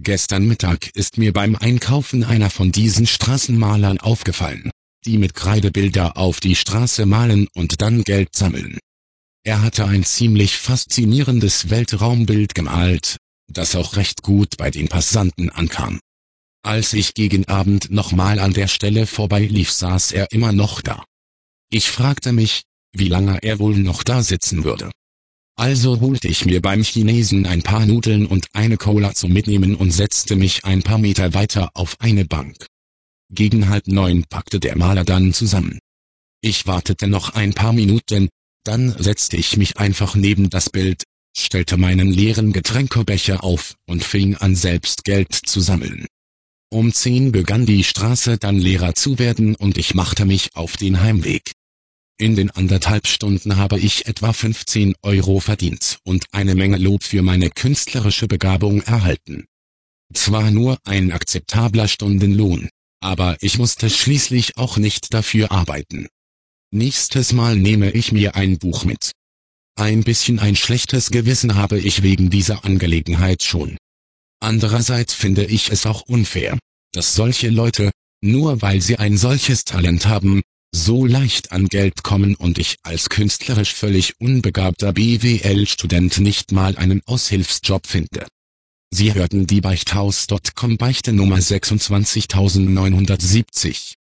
Gestern Mittag ist mir beim Einkaufen einer von diesen Straßenmalern aufgefallen, die mit Kreide Bilder auf die Straße malen und dann Geld sammeln. Er hatte ein ziemlich faszinierendes Weltraumbild gemalt, das auch recht gut bei den Passanten ankam. Als ich gegen Abend nochmal an der Stelle vorbeilief, saß er immer noch da. Ich fragte mich, wie lange er wohl noch da sitzen würde. Also holte ich mir beim Chinesen ein paar Nudeln und eine Cola zum Mitnehmen und setzte mich ein paar Meter weiter auf eine Bank. Gegen 8:30 packte der Maler dann zusammen. Ich wartete noch ein paar Minuten, dann setzte ich mich einfach neben das Bild, stellte meinen leeren Getränkebecher auf und fing an, selbst Geld zu sammeln. Um 10 begann die Straße dann leerer zu werden und ich machte mich auf den Heimweg. In den 1,5 Stunden habe ich etwa 15 € verdient und eine Menge Lob für meine künstlerische Begabung erhalten. Zwar nur ein akzeptabler Stundenlohn, aber ich musste schließlich auch nicht dafür arbeiten. Nächstes Mal nehme ich mir ein Buch mit. Ein bisschen ein schlechtes Gewissen habe ich wegen dieser Angelegenheit schon. Andererseits finde ich es auch unfair, dass solche Leute, nur weil sie ein solches Talent haben, so leicht an Geld kommen und ich als künstlerisch völlig unbegabter BWL-Student nicht mal einen Aushilfsjob finde. Sie hörten die Beichthaus.com Beichte Nummer 26970.